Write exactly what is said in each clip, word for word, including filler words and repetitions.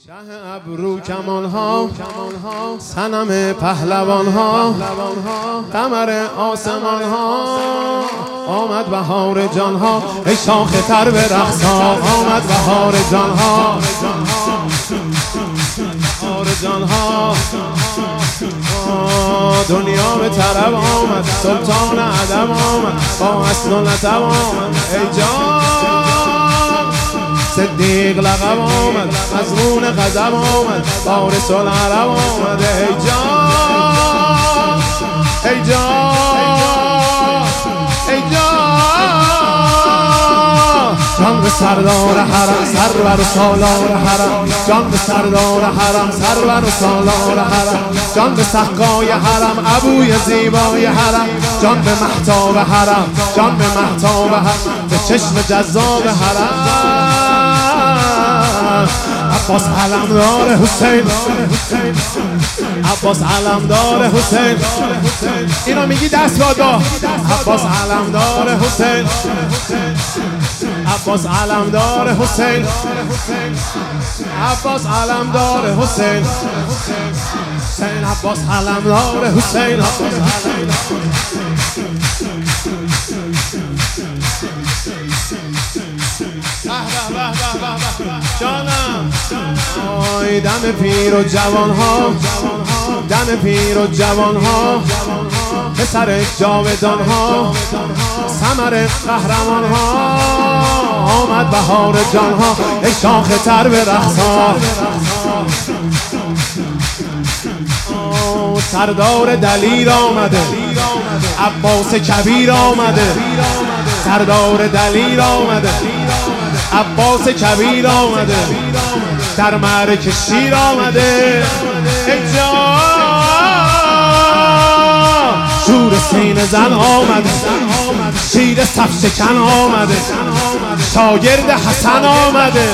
شه ابرو کمان ها صنم پهلوان ها قمر آسمان ها آمد بهار جان ها ای شاخ تر به رقص ها آمد بهار جان ها بهار جان ها دنیا به طرب آمد سلطان ادب آمد با اصل و نسب آمد ای جان صدیق لقب آمد مضمون غضب آمد وارث العرب آمد ای جان ای جان ای جان جان به سردار حرم سرور و سالار حرم جان به سردار حرم سرور و سالار حرم جان به سقای حرم ابوی زیبای حرم جان به مهتاب حرم جان به مهتاب حرم به چشم جذاب حرم عباس علمدار حسین عباس علمدار حسین اینا میگی دست بادا عباس علمدار حسین عباس علمدار حسین عباس علمدار حسین حسین عباس علمدار حسین جانم آی دم پیر و جوان ها دم پیر و جوان ها پسر جاودان ها ثمر قهرمان ها آمد بهار جان ها ای شاخ تر به رقص ها سردار دلیر آمده عباس کبیر آمده سردار دلیر آمده عباس کبیر آمده در معرکه شیر آمده ای جان شور سینه زن آمده شیر صف شکن آمده شاگرد حسن آمده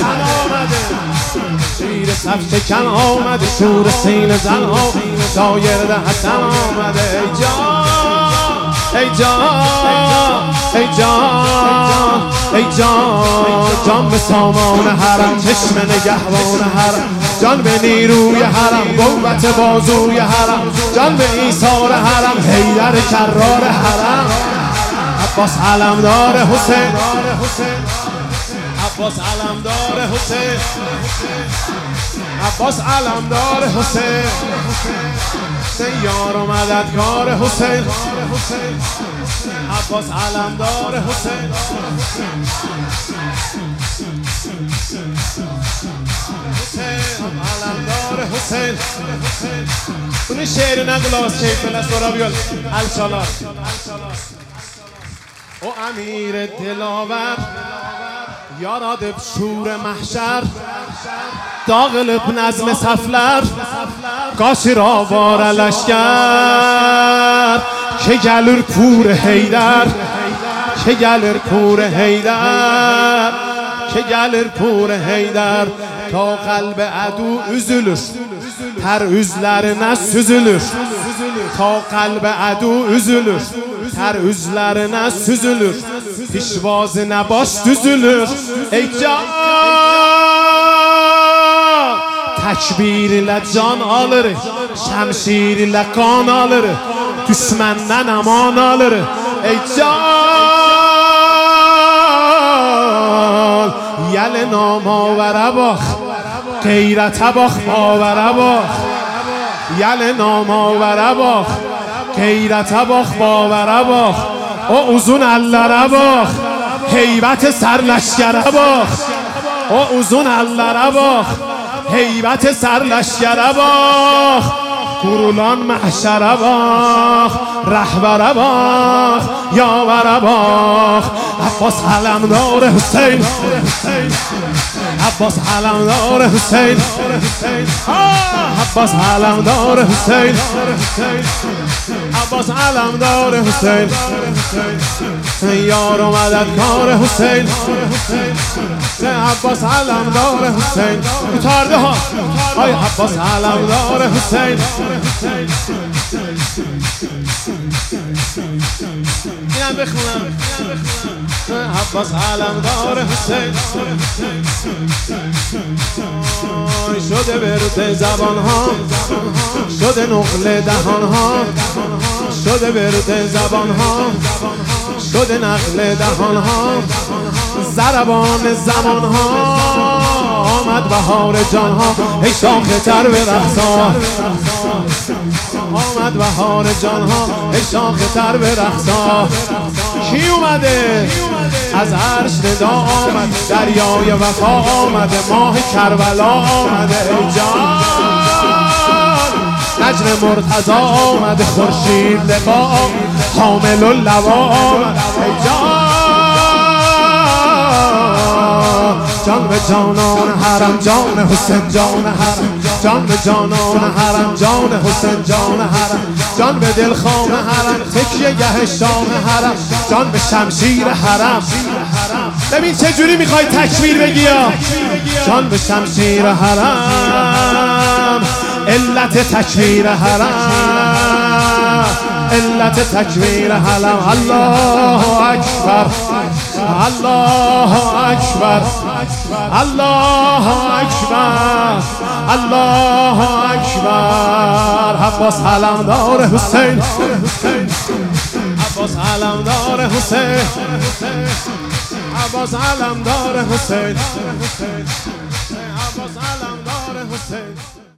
شیر صف شکن آمده شور سینه زن آمده شاگرد حسن آمده ای جان ای جان ای جان ای جان جان به سامان حرم چشم نگهبان حرم جان به نیروی حرم قوت بازوی حرم جان به ایثار حرم حیدر کرار حرم عباس علمدار حسین عباس علمدار حسین عباس علمدار حسین یار و مددکار حسین عباس علمدار حسین علمدار حسین اون شعر نقلاس کیف الاسورا بیال الشالار او امیر دلاور یاراد شور محشر داغلب نظم سفلر قاشر آوار لشکر که گلر پور حیدر که گلر پور حیدر که گلر پور حیدر تا قلب عدو üzülür ter üzlerine süzülür ta قلب عدو üzülür ter üzlerine süzülür pişvazine baş düzülür ey can tekbir ile can alır şemşir ile kan alır düşmenden aman alır ey can yel namavere bak غیرت باخ باوره باخ یل ناماوره باخ غیرت باخ باوره باخ او uzun ellere باخ heybet سرلشکره باخ او uzun ellere باخ heybet سرلشکره باخ قرولان محشره باخ رهبره باخ یاوره باخ عباس علمدار حسین عباس علمدار حسین عباس علمدار حسین عباس علمدار حسین یار و مددکار حسین عباس علمدار حسین تارده ها آی عباس علمدار حسین اینم بخونم عباس علمدار حسین شده ورد زبان ها، شده نقل دهان ها، شده ورد زبان ها، شده نقل دهان ها، ضربان زمان ها. آمد بهار جان ها، ای شاخ تر به رقصا. آمد بهار جان ها، ای شاخ تر به رقصا. کی اومده؟ از عرش ندا آمد، دریای وفا آمده، ماه کربلا آمده. ای جان نجم مرتضی آمده، خورشید لقا حامل اللوا آمده. ای جان جان به جانان حرم، جان حسین جان حرم، جان به جانان حرم، جان حسین جان حرم، جان به دلخواه حرم، تکیه گه شاه حرم، جان به شمشیر حرم. ببین چه جوری میخوای تکبیر بگی یا جان به شمشیر حرم، علت تکبیر حرم، علت تکبیر حرم. الله اکبر، الله اکبر، الله اکبر، الله اکبر. عباس علمدار حسین، عباس علمدار حسین، عباس علمدار حسین، عباس علمدار حسین.